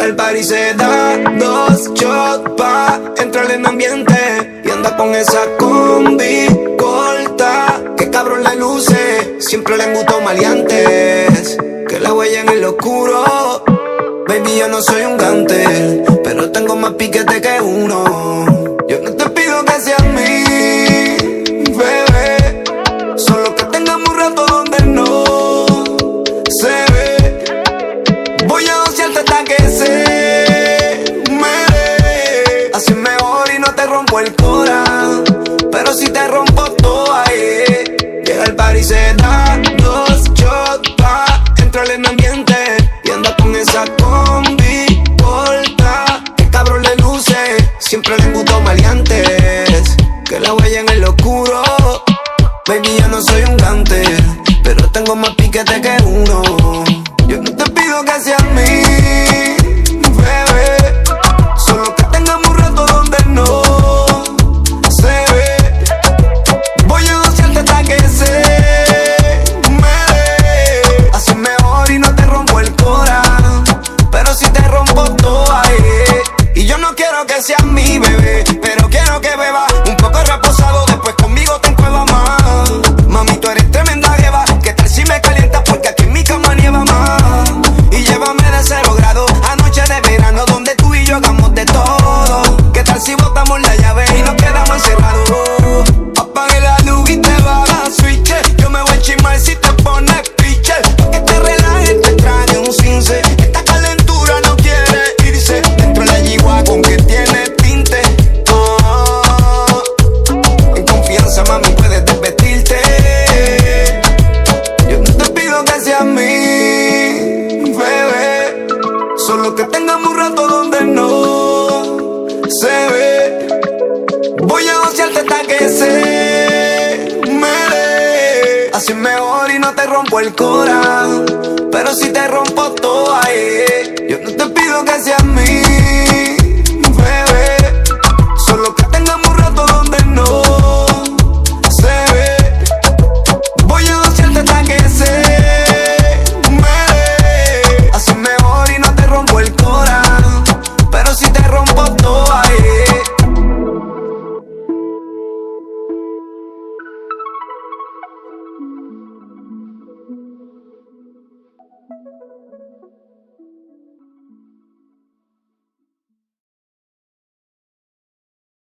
el party se da 2 shots pa' entrar en ambiente. Y anda con esa combi corta, que cabrón le luce. Siempre le embutó maleantes, que la huella en lo oscuro. Baby, yo no soy un gante, pero tengo más piquete que uno. Yo no te pido que seas mí, bebé, solo que tengamos un rato donde no se ve. Voy a dosearte hasta que se me dé. Así es mejor y no te rompo el cora, pero si te rompo toda, Llega el party y se da 2 shots pa' entrar en ambiente. Y anda con esa combi corta, que cabrón le luce. Siempre le embutó maleantes, que la huella en el oscuro. Baby, yo no soy un gante, pero tengo más piquete que uno. Yo no te pido que seas mí, bebé, solo que tengamos un rato donde no se ve. Voy a dosearte hasta que se me dé. Así es mejor y no te rompo el cora, pero si te rompo toda, Y yo no quiero que seas mi bebé, pero quiero que bebas un poco reposado. Después conmigo te encuevas más. Mami, tú eres tremenda jeva. ¿Qué tal si me calientas? Porque aquí en mi cama nieva más. Y llévame de 0 grados a noche de verano, donde tú y yo hagamos de todo. ¿Qué tal si botamos la llave y nos quedamos encerrados? Apague la luz y te va a switch. Yo me voy a chismar si te pones pitcher. Pa' que te relajes, te traje un cince. Esta calentura no quiere irse. Dentro de la G-Wagon que tiene tinte. En confianza, mami, puedes desvestirte. Yo no te pido que seas mí, bebé, solo que tengamos un rato donde no se ve. Voy a dosearte hasta que se me dé. Así es mejor y no te rompo el cora, pero si te rompo toda, Yo no te pido que seas mí,